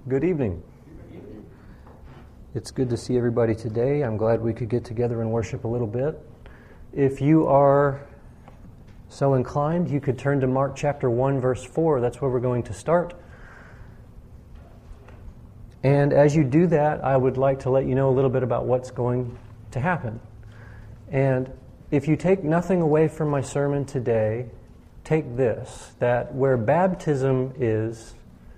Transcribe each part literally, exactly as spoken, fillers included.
Good evening. It's good to see everybody today. I'm glad we could get together and worship a little bit. If you are so inclined, you could turn to Mark chapter one, verse four. That's where we're going to start. And as you do that, I would like to let you know a little bit about what's going to happen. And if you take nothing away from my sermon today, take this, that where baptism is,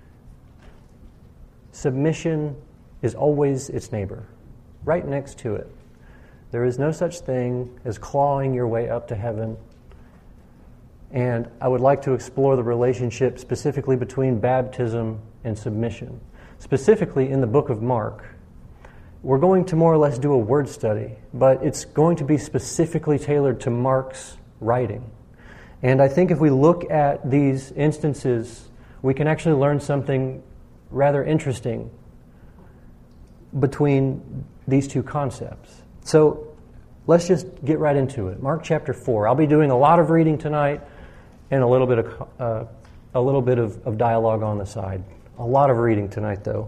submission is always its neighbor, right next to it. There is no such thing as clawing your way up to heaven. And I would like to explore the relationship specifically between baptism and submission. Specifically in the book of Mark, we're going to more or less do a word study, but it's going to be specifically tailored to Mark's writing. And I think if we look at these instances, we can actually learn something rather interesting between these two concepts. So let's just get right into it. Mark chapter four. I'll be doing a lot of reading tonight and a little bit of uh, a little bit of, of dialogue on the side. A lot of reading tonight, though.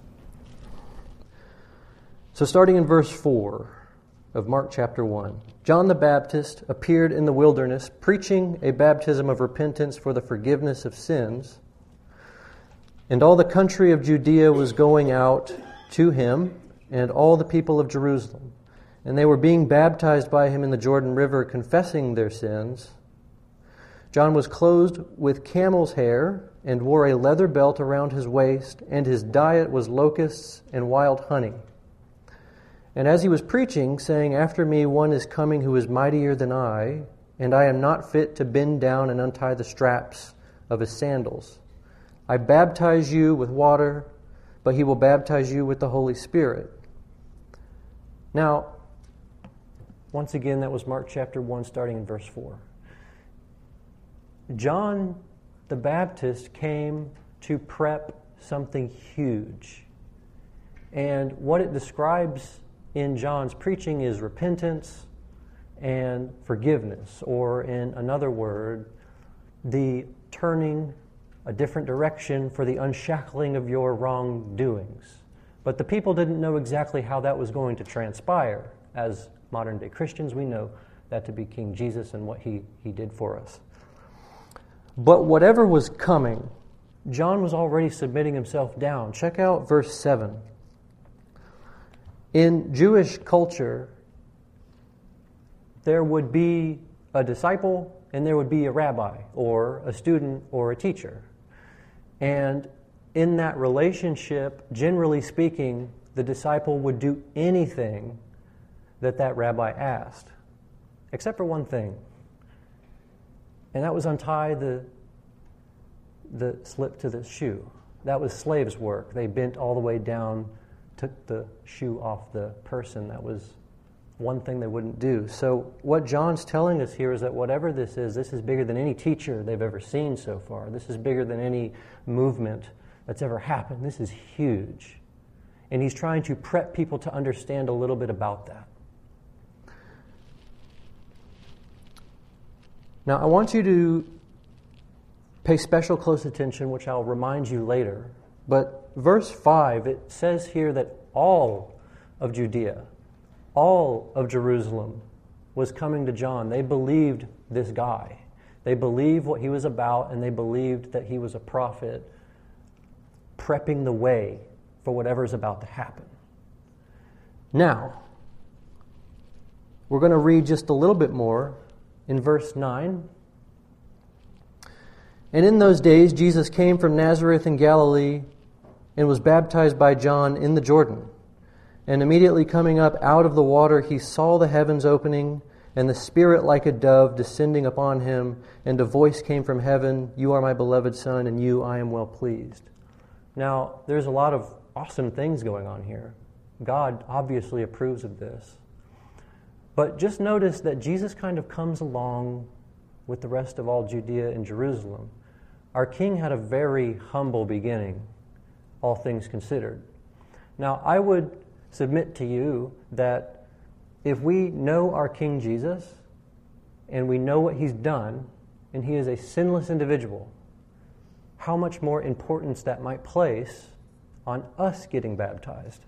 So starting in verse four of Mark chapter one. John the Baptist appeared in the wilderness, preaching a baptism of repentance for the forgiveness of sins. And all the country of Judea was going out to him, and all the people of Jerusalem. And they were being baptized by him in the Jordan River, confessing their sins. John was clothed with camel's hair and wore a leather belt around his waist, and his diet was locusts and wild honey. And as he was preaching, saying, "After me one is coming who is mightier than I, and I am not fit to bend down and untie the straps of his sandals. I baptize you with water, but he will baptize you with the Holy Spirit." Now, once again, that was Mark chapter one, starting in verse four. John the Baptist came to prep something huge. And what it describes in John's preaching is repentance and forgiveness, or in another word, the turning a different direction for the unshackling of your wrongdoings. But the people didn't know exactly how that was going to transpire. As modern-day Christians, we know that to be King Jesus and what he, he did for us. But whatever was coming, John was already submitting himself down. Check out verse seven. In Jewish culture, there would be a disciple and there would be a rabbi or a student or a teacher. And in that relationship, generally speaking, the disciple would do anything that that rabbi asked, except for one thing. And that was untie the, the slip to the shoe. That was slaves' work. They bent all the way down, took the shoe off the person. That was one thing they wouldn't do. So what John's telling us here is that whatever this is, this is bigger than any teacher they've ever seen so far. This is bigger than any movement that's ever happened. This is huge. And he's trying to prep people to understand a little bit about that. Now, I want you to pay special close attention, which I'll remind you later. But verse five, it says here that all of Judea, all of Jerusalem was coming to John. They believed this guy. They believed what he was about, and they believed that he was a prophet prepping the way for whatever's about to happen. Now, we're going to read just a little bit more in verse nine. "And in those days Jesus came from Nazareth in Galilee and was baptized by John in the Jordan. And immediately coming up out of the water, he saw the heavens opening, and the Spirit like a dove descending upon him, and a voice came from heaven, 'You are my beloved Son, and you I am well pleased.'" Now, there's a lot of awesome things going on here. God obviously approves of this. But just notice that Jesus kind of comes along with the rest of all Judea and Jerusalem. Our King had a very humble beginning, all things considered. Now, I would submit to you that if we know our King Jesus and we know what he's done, and he is a sinless individual, how much more importance that might place on us getting baptized.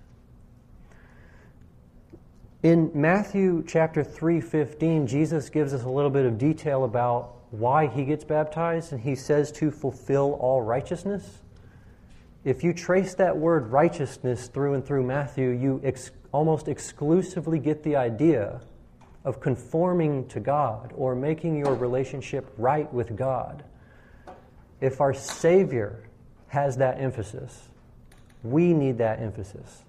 In Matthew chapter three fifteen, Jesus gives us a little bit of detail about why he gets baptized, and he says to fulfill all righteousness. If you trace that word righteousness through and through Matthew, you ex- almost exclusively get the idea of conforming to God or making your relationship right with God. If our Savior has that emphasis, we need that emphasis.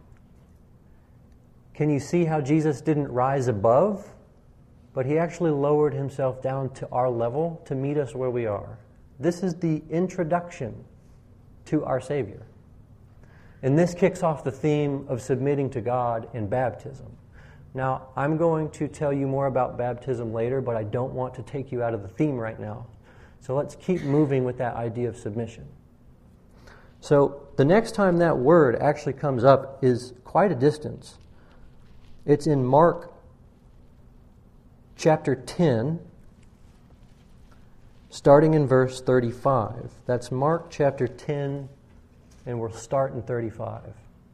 Can you see how Jesus didn't rise above, but he actually lowered himself down to our level to meet us where we are? This is the introduction to our Savior. And this kicks off the theme of submitting to God in baptism. Now, I'm going to tell you more about baptism later, but I don't want to take you out of the theme right now. So let's keep moving with that idea of submission. So the next time that word actually comes up is quite a distance. It's in Mark chapter ten, starting in verse thirty-five. That's Mark chapter ten, and we'll start in thirty-five.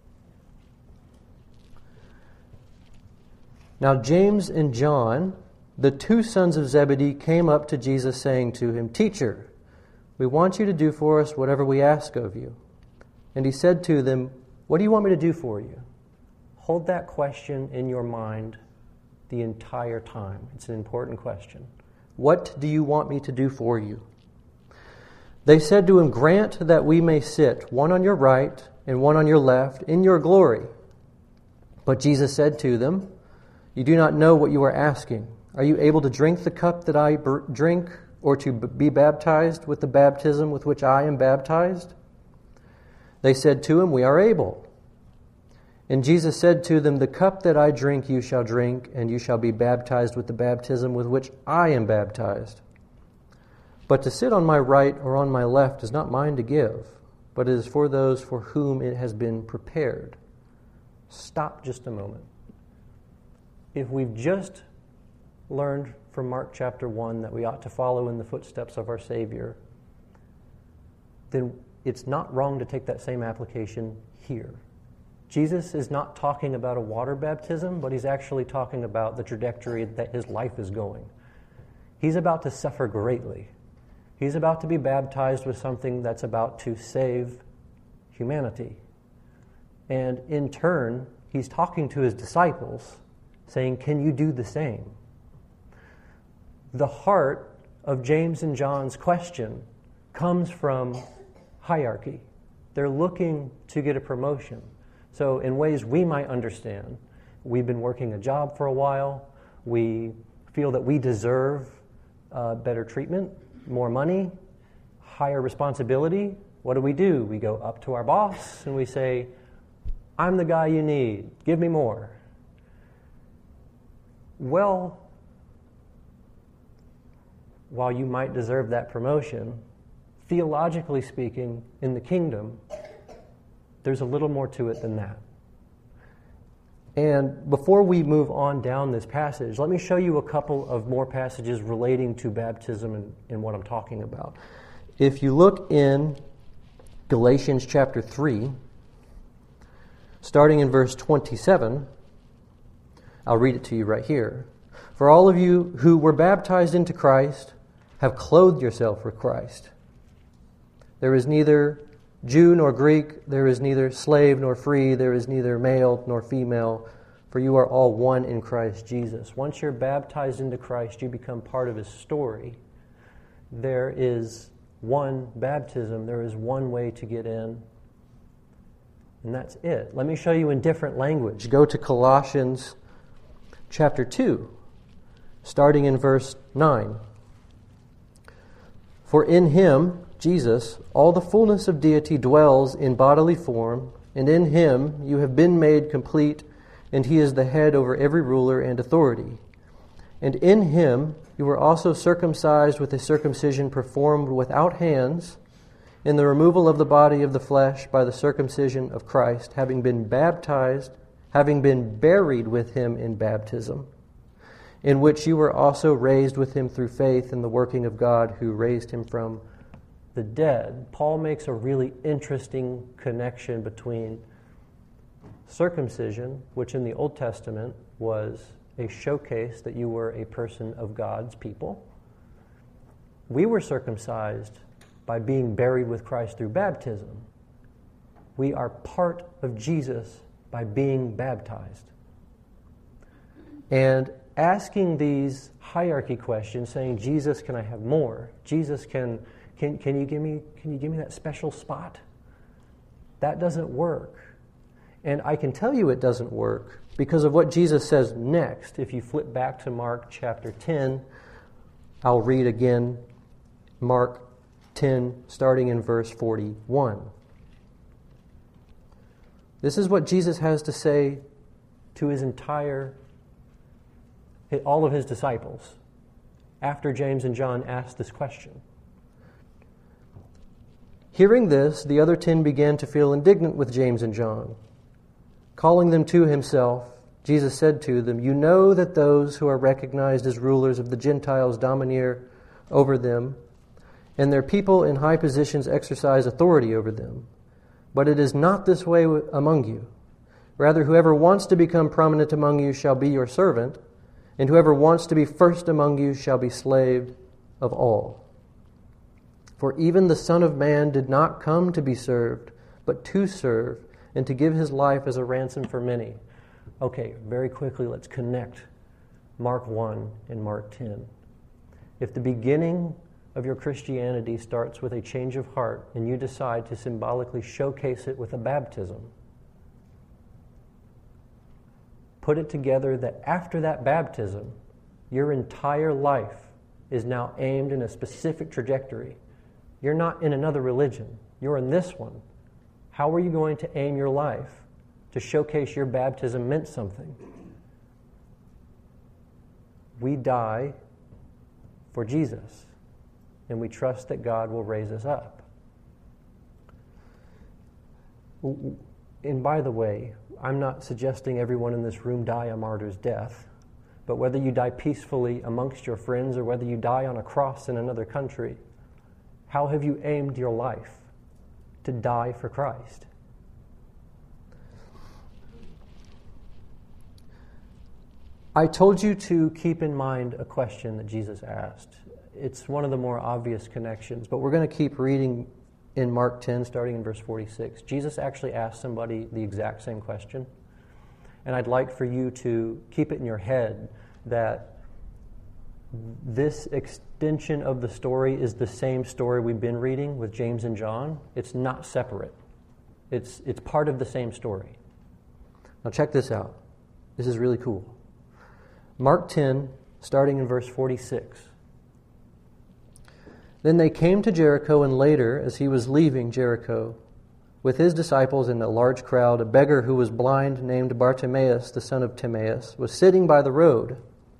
Now James and John, the two sons of Zebedee, came up to Jesus, saying to him, "Teacher, we want you to do for us whatever we ask of you." And he said to them, "What do you want me to do for you?" Hold that question in your mind the entire time. It's an important question. What do you want me to do for you? They said to him, "Grant that we may sit, one on your right and one on your left, in your glory." But Jesus said to them, "You do not know what you are asking. Are you able to drink the cup that I drink, or to be baptized with the baptism with which I am baptized?" They said to him, "We are able." And Jesus said to them, "The cup that I drink you shall drink, and you shall be baptized with the baptism with which I am baptized. But to sit on my right or on my left is not mine to give, but it is for those for whom it has been prepared." Stop just a moment. If we've just learned from Mark chapter one that we ought to follow in the footsteps of our Savior, then it's not wrong to take that same application here. Jesus is not talking about a water baptism, but he's actually talking about the trajectory that his life is going. He's about to suffer greatly. He's about to be baptized with something that's about to save humanity. And in turn, he's talking to his disciples, saying, "Can you do the same?" The heart of James and John's question comes from hierarchy. They're looking to get a promotion. So in ways we might understand, we've been working a job for a while, we feel that we deserve uh, better treatment, more money, higher responsibility. What do we do? We go up to our boss and we say, "I'm the guy you need, give me more." Well, while you might deserve that promotion, theologically speaking, in the kingdom, there's a little more to it than that. And before we move on down this passage, let me show you a couple of more passages relating to baptism and, and what I'm talking about. If you look in Galatians chapter three, starting in verse twenty-seven, I'll read it to you right here. "For all of you who were baptized into Christ have clothed yourself with Christ. There is neither Jew nor Greek, there is neither slave nor free, there is neither male nor female, for you are all one in Christ Jesus." Once you're baptized into Christ, you become part of his story. There is one baptism, there is one way to get in, and that's it. Let me show you in different language. Go to Colossians chapter two, starting in verse nine. "For in him, Jesus, all the fullness of deity dwells in bodily form, and in him you have been made complete, and he is the head over every ruler and authority. And in him you were also circumcised with a circumcision performed without hands, in the removal of the body of the flesh by the circumcision of Christ, having been baptized, having been buried with him in baptism, in which you were also raised with him through faith in the working of God who raised him from the dead, Paul makes a really interesting connection between circumcision, which in the Old Testament was a showcase that you were a person of God's people. We were circumcised by being buried with Christ through baptism. We are part of Jesus by being baptized. And asking these hierarchy questions, saying, Jesus, can I have more? Jesus, can can can you give me can you give me that special spot? That doesn't work. And I can tell you it doesn't work because of what Jesus says next. If you flip back to Mark chapter ten, I'll read again Mark ten, starting in verse forty-one. This is what Jesus has to say to his entire, all of his disciples, after James and John asked this question. Hearing this, the other ten began to feel indignant with James and John. Calling them to himself, Jesus said to them, "You know that those who are recognized as rulers of the Gentiles domineer over them, and their people in high positions exercise authority over them. But it is not this way among you. Rather, whoever wants to become prominent among you shall be your servant, and whoever wants to be first among you shall be slave of all. For even the Son of Man did not come to be served, but to serve, and to give his life as a ransom for many." Okay, very quickly, let's connect Mark one and Mark ten. If the beginning of your Christianity starts with a change of heart, and you decide to symbolically showcase it with a baptism, put it together that after that baptism, your entire life is now aimed in a specific trajectory. You're not in another religion. You're in this one. How are you going to aim your life to showcase your baptism meant something? We die for Jesus, and we trust that God will raise us up. And by the way, I'm not suggesting everyone in this room die a martyr's death, but whether you die peacefully amongst your friends or whether you die on a cross in another country, how have you aimed your life to die for Christ? I told you to keep in mind a question that Jesus asked. It's one of the more obvious connections, but we're going to keep reading in Mark ten, starting in verse forty-six. Jesus actually asked somebody the exact same question, and I'd like for you to keep it in your head that this extension of the story is the same story we've been reading with James and John. It's not separate. It's, it's part of the same story. Now check this out. This is really cool. Mark ten, starting in verse forty-six. Then they came to Jericho, and later, as he was leaving Jericho, with his disciples and a large crowd, a beggar who was blind named Bartimaeus, the son of Timaeus, was sitting by the road.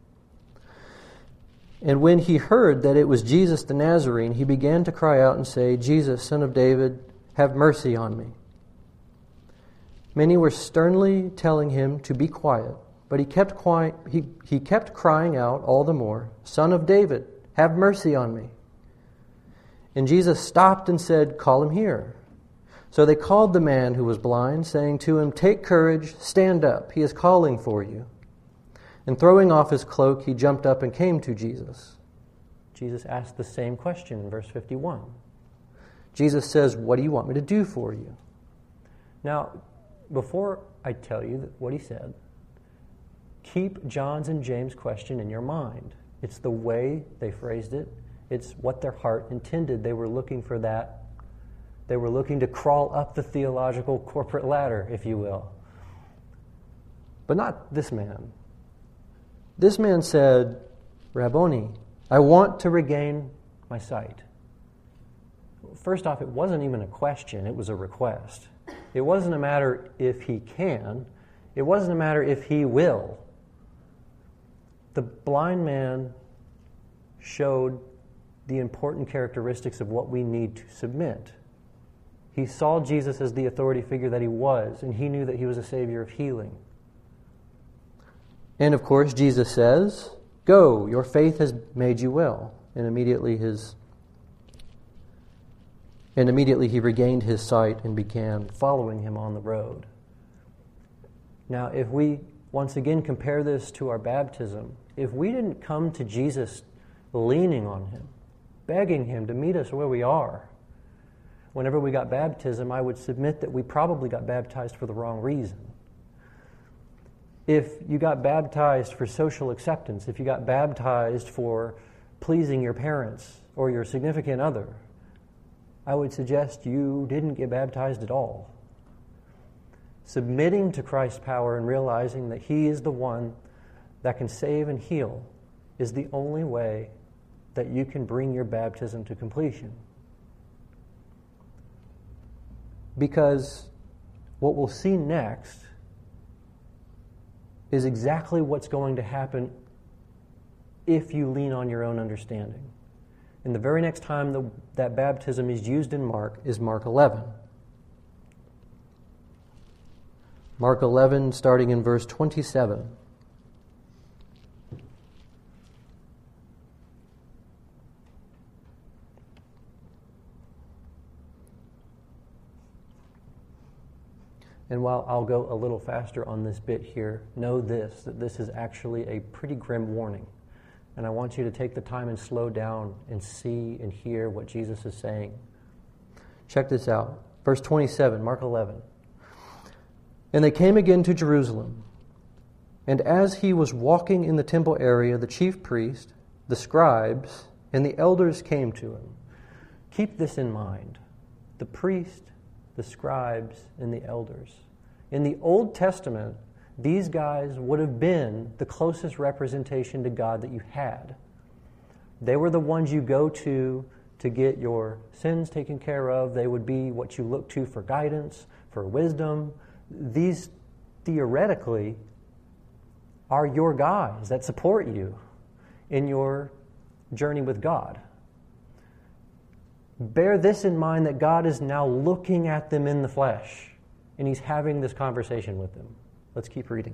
And when he heard that it was Jesus the Nazarene, he began to cry out and say, "Jesus, Son of David, have mercy on me." Many were sternly telling him to be quiet, but he kept quiet, he, he kept crying out all the more, "Son of David, have mercy on me." And Jesus stopped and said, "Call him here." So they called the man who was blind, saying to him, "Take courage, stand up, he is calling for you." And throwing off his cloak, he jumped up and came to Jesus. Jesus asked the same question in verse fifty-one. Jesus says, "What do you want me to do for you?" Now, before I tell you what he said, keep John's and James' question in your mind. It's the way they phrased it. It's what their heart intended. They were looking for that. They were looking to crawl up the theological corporate ladder, if you will. But not this man. This man said, "Rabboni, I want to regain my sight." First off, it wasn't even a question. It was a request. It wasn't a matter if he can. It wasn't a matter if he will. The blind man showed the important characteristics of what we need to submit. He saw Jesus as the authority figure that he was, and he knew that he was a savior of healing. And of course, Jesus says, "Go, your faith has made you well." And immediately his And immediately he regained his sight and began following him on the road. Now, if we once again compare this to our baptism, if we didn't come to Jesus leaning on him, begging him to meet us where we are, whenever we got baptism, I would submit that we probably got baptized for the wrong reason. If you got baptized for social acceptance, if you got baptized for pleasing your parents or your significant other, I would suggest you didn't get baptized at all. Submitting to Christ's power and realizing that he is the one that can save and heal is the only way that you can bring your baptism to completion. Because what we'll see next is exactly what's going to happen if you lean on your own understanding. And the very next time the, that baptism is used in Mark is Mark eleven. Mark eleven, starting in verse twenty-seven. And while I'll go a little faster on this bit here, know this, that this is actually a pretty grim warning. And I want you to take the time and slow down and see and hear what Jesus is saying. Check this out. Verse twenty-seven, Mark eleven. And they came again to Jerusalem. And as he was walking in the temple area, the chief priest, the scribes, and the elders came to him. Keep this in mind. The priest, the scribes, and the elders. In the Old Testament, these guys would have been the closest representation to God that you had. They were the ones you go to to get your sins taken care of. They would be what you look to for guidance, for wisdom. These, theoretically, are your guys that support you in your journey with God. Bear this in mind, that God is now looking at them in the flesh, and he's having this conversation with them. Let's keep reading.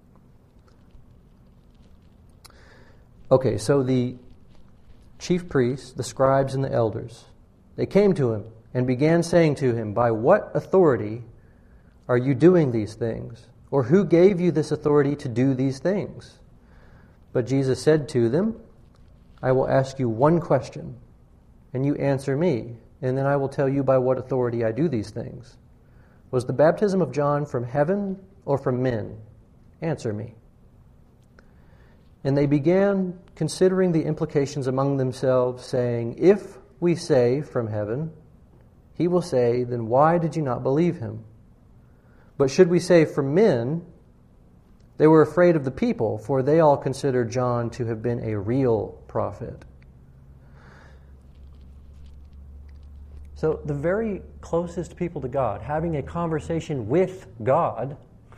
Okay, so the chief priests, the scribes, and the elders, they came to him and began saying to him, "By what authority are you doing these things? Or who gave you this authority to do these things?" But Jesus said to them, "I will ask you one question, and you answer me, and then I will tell you by what authority I do these things. Was the baptism of John from heaven or from men? Answer me." And they began considering the implications among themselves, saying, "If we say from heaven, he will say, then why did you not believe him? But should we say from men?" They were afraid of the people, for they all considered John to have been a real prophet. So the very closest people to God, having a conversation with God,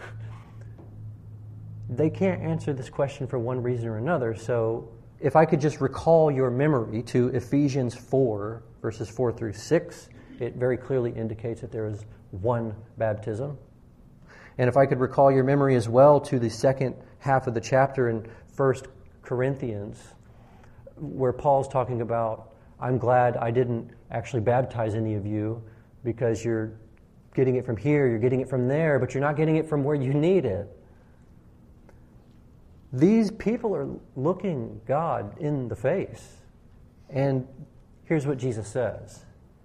they can't answer this question for one reason or another. So if I could just recall your memory to Ephesians four, verses four through six, it very clearly indicates that there is one baptism. And if I could recall your memory as well to the second half of the chapter in First Corinthians, where Paul's talking about, "I'm glad I didn't actually baptize any of you because you're getting it from here, you're getting it from there, but you're not getting it from where you need it." These people are looking God in the face. And here's what Jesus says.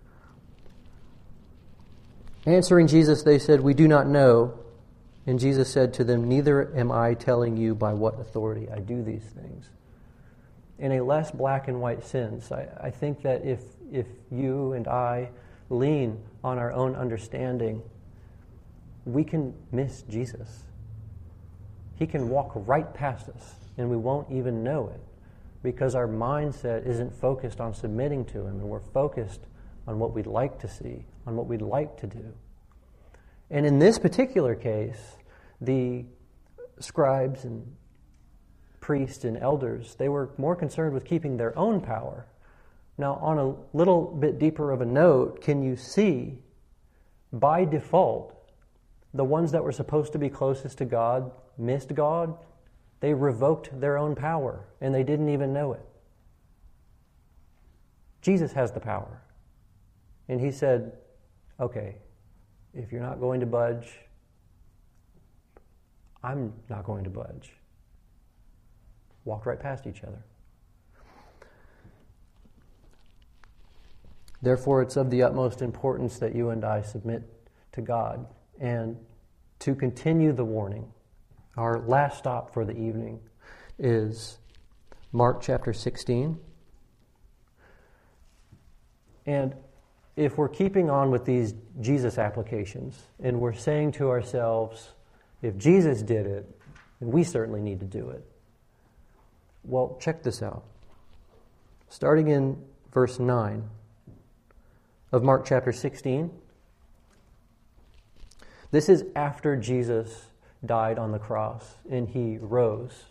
Answering Jesus, they said, "We do not know." And Jesus said to them, "Neither am I telling you by what authority I do these things." In a less black and white sense, I, I think that if if you and I lean on our own understanding, we can miss Jesus. He can walk right past us, and we won't even know it, because our mindset isn't focused on submitting to him, and we're focused on what we'd like to see, on what we'd like to do. And in this particular case, the scribes and priests and elders, they were more concerned with keeping their own power. Now, on a little bit deeper of a note, can you see, by default, the ones that were supposed to be closest to God missed God? They revoked their own power, and they didn't even know it. Jesus has the power, And he said, okay, if you're not going to budge, I'm not going to budge. Walked right past each other. Therefore, it's of the utmost importance that you and I submit to God. And to continue the warning, our last stop for the evening is Mark chapter sixteen. And if we're keeping on with these Jesus applications, and we're saying to ourselves, if Jesus did it, then we certainly need to do it. Well, check this out. Starting in verse nine of Mark chapter sixteen, this is after Jesus died on the cross and he rose.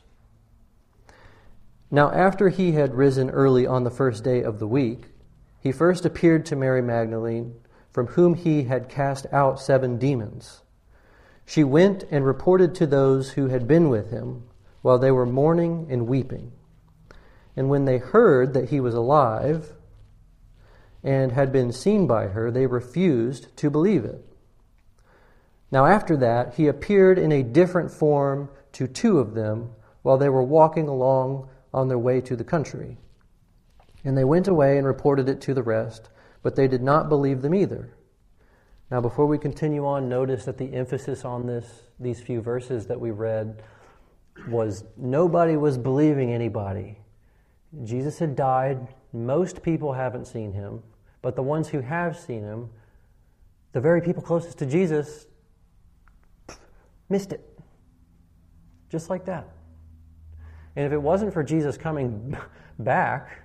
Now, after he had risen early on the first day of the week, he first appeared to Mary Magdalene, from whom he had cast out seven demons. She went and reported to those who had been with him, while they were mourning and weeping. And when they heard that he was alive and had been seen by her, they refused to believe it. Now after that, he appeared in a different form to two of them, while they were walking along on their way to the country. And they went away and reported it to the rest, but they did not believe them either. Now, before we continue on, notice that the emphasis on this, these few verses that we read, was nobody was believing anybody. Jesus had died. Most people haven't seen him, but the ones who have seen him, the very people closest to Jesus, missed it. Just like that. And if it wasn't for Jesus coming back,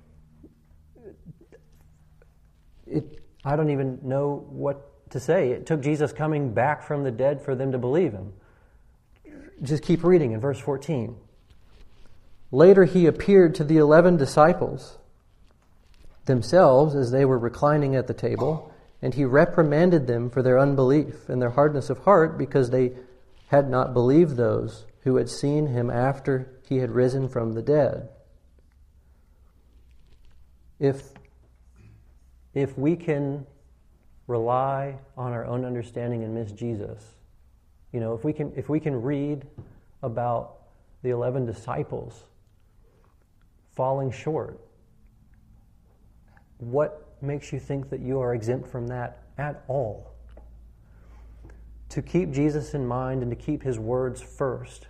it, I don't even know what to say. It took Jesus coming back from the dead for them to believe him. Just keep reading in verse fourteen. Later he appeared to the eleven disciples themselves as they were reclining at the table, and he reprimanded them for their unbelief and their hardness of heart, because they had not believed those who had seen him after he had risen from the dead. If, if we can rely on our own understanding and miss Jesus, you know, if we can, if we can read about the eleven disciples falling short, what makes you think that you are exempt from that at all? To keep Jesus in mind and to keep his words first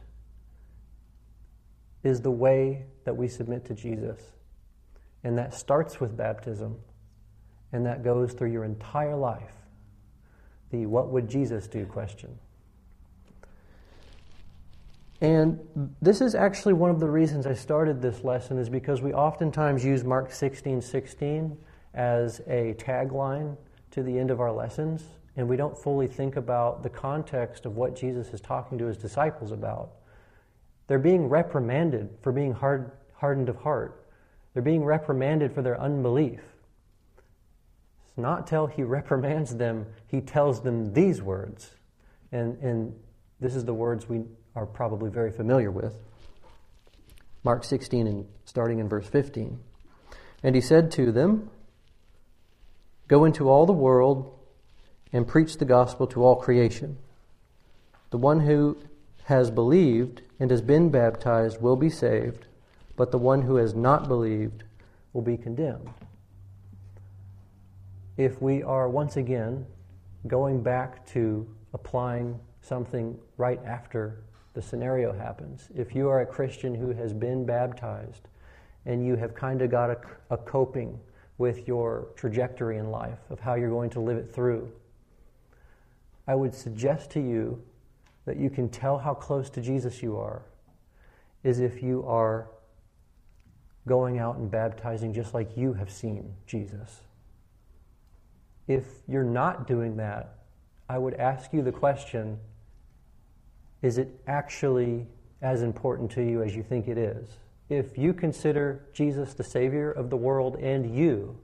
is the way that we submit to Jesus. And that starts with baptism, and that goes through your entire life. The what would Jesus do question. And this is actually one of the reasons I started this lesson, is because we oftentimes use Mark sixteen sixteen as a tagline to the end of our lessons, and we don't fully think about the context of what Jesus is talking to his disciples about. They're being reprimanded for being hard, hardened of heart. They're being reprimanded for their unbelief. It's not till he reprimands them, he tells them these words. And, and this is the words we are probably very familiar with. Mark sixteen, and starting in verse fifteen. And he said to them, "Go into all the world and preach the gospel to all creation. The one who has believed and has been baptized will be saved, but the one who has not believed will be condemned." If we are once again going back to applying something right after the scenario happens, if you are a Christian who has been baptized and you have kind of got a, a coping with your trajectory in life of how you're going to live it through, I would suggest to you that you can tell how close to Jesus you are is if you are going out and baptizing just like you have seen Jesus. If you're not doing that, I would ask you the question, is it actually as important to you as you think it is? If you consider Jesus the Savior of the world and you,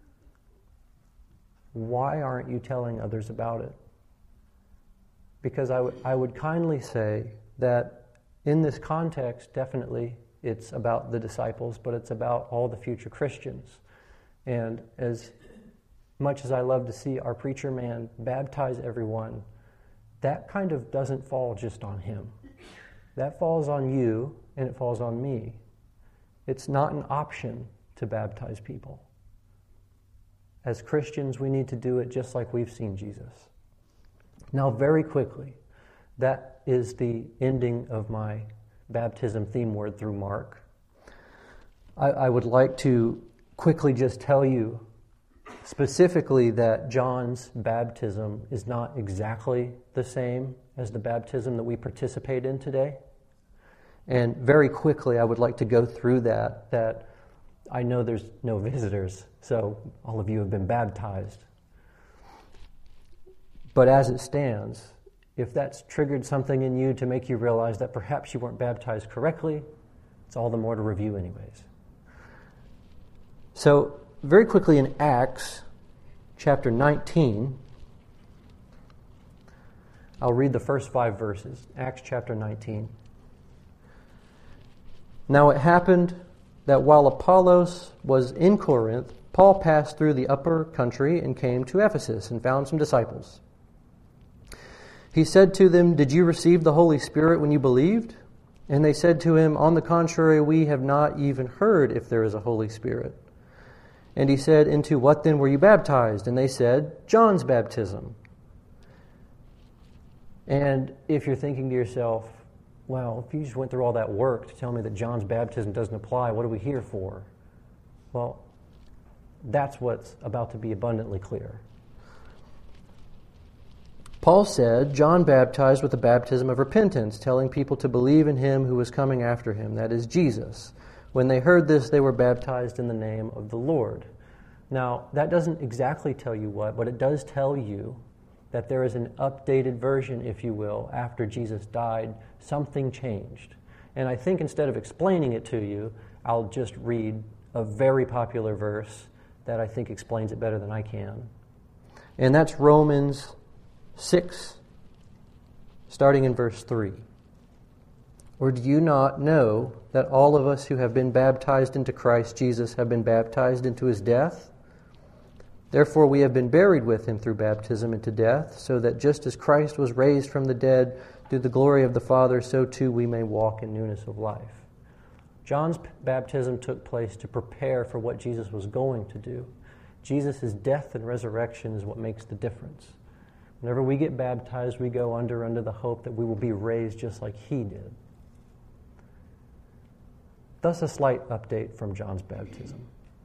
why aren't you telling others about it? Because I, w- I would kindly say that in this context, definitely it's about the disciples, but it's about all the future Christians. And as much as I love to see our preacher man baptize everyone, that kind of doesn't fall just on him. That falls on you, and it falls on me. It's not an option to baptize people. As Christians, we need to do it just like we've seen Jesus. Now, very quickly, that is the ending of my baptism theme word through Mark. I, I would like to quickly just tell you specifically that John's baptism is not exactly the same as the baptism that we participate in today. And very quickly, I would like to go through that, that I know there's no visitors, so all of you have been baptized. But as it stands, if that's triggered something in you to make you realize that perhaps you weren't baptized correctly, it's all the more to review anyways. So, very quickly in Acts chapter nineteen, I'll read the first five verses. Acts chapter nineteen. Now it happened that while Apollos was in Corinth, Paul passed through the upper country and came to Ephesus and found some disciples. He said to them, "Did you receive the Holy Spirit when you believed?" And they said to him, "On the contrary, we have not even heard if there is a Holy Spirit." And he said, "Into what then were you baptized?" And they said, "John's baptism." And if you're thinking to yourself, well, if you just went through all that work to tell me that John's baptism doesn't apply, what are we here for? Well, that's what's about to be abundantly clear. Paul said, John baptized with the baptism of repentance, telling people to believe in him who was coming after him, that is Jesus. When they heard this, they were baptized in the name of the Lord. Now, that doesn't exactly tell you what, but it does tell you that there is an updated version, if you will, after Jesus died. Something changed. And I think instead of explaining it to you, I'll just read a very popular verse that I think explains it better than I can. And that's Romans six, starting in verse three. Or do you not know that all of us who have been baptized into Christ Jesus have been baptized into his death? Therefore we have been buried with him through baptism into death, so that just as Christ was raised from the dead through the glory of the Father, so too we may walk in newness of life. John's baptism took place to prepare for what Jesus was going to do. Jesus' death and resurrection is what makes the difference. Whenever we get baptized, we go under under the hope that we will be raised just like he did. Thus a slight update from John's baptism.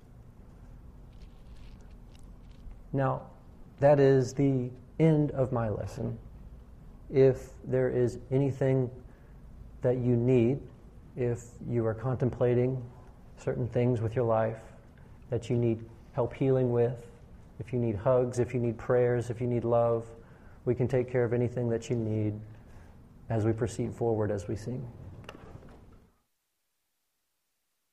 Now, that is the end of my lesson. If there is anything that you need, if you are contemplating certain things with your life that you need help healing with, if you need hugs, if you need prayers, if you need love, we can take care of anything that you need as we proceed forward as we sing.